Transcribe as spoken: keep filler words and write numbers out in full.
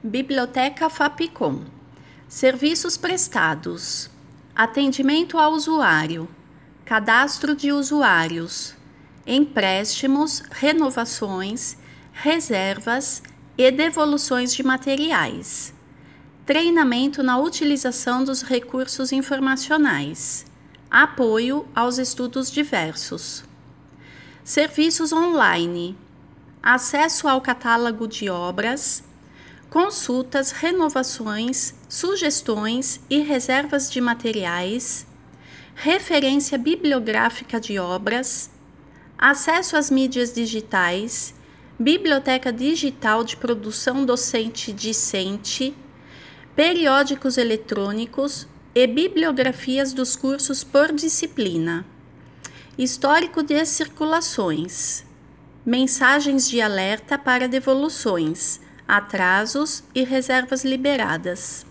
Biblioteca Fapcom. Serviços prestados: atendimento ao usuário, cadastro de usuários, empréstimos, renovações, reservas e devoluções de materiais, treinamento na utilização dos recursos informacionais, apoio aos estudos diversos. Serviços online: acesso ao catálogo de obras, consultas, renovações, sugestões e reservas de materiais, referência bibliográfica de obras, acesso às mídias digitais, biblioteca digital de produção docente discente, periódicos eletrônicos e bibliografias dos cursos por disciplina, histórico de circulações, mensagens de alerta para devoluções, atrasos e reservas liberadas.